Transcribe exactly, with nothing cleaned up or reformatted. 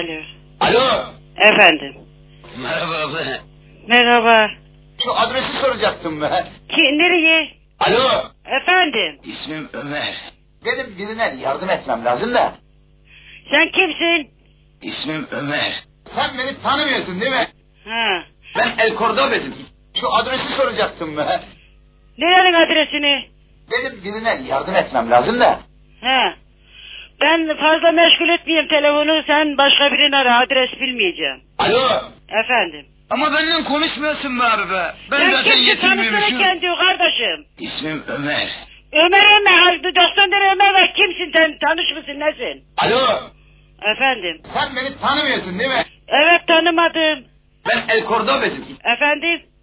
Alo. Alo. Efendim. Merhaba abla. Merhaba. Şu adresi soracaktım ben. Ki, nereye? Alo. Efendim. İsmim Ömer. Benim birine yardım etmem lazım da. Sen kimsin? İsmim Ömer. Sen beni tanımıyorsun değil mi? Ha. Ben El Cordobe'dim. Şu adresi soracaktım ben. Nerenin adresini? Benim birine yardım etmem lazım da. Ha. Ben fazla meşgul etmeyeyim telefonu, sen başka birini ara, adres bilmeyeceğim. Alo. Efendim. Ama benden konuşmuyorsun be abi be. Ben Sen zaten kimsin, yetinmiyormuşum. tanısana kendi kardeşim. İsmim Ömer. Ömer Ömer, doksan tane Ömer var, kimsin sen, tanış mısın, nesin? Alo. Efendim. Sen beni tanımıyorsun değil mi? Evet, tanımadım. Ben El Cordobe'dim. Efendim.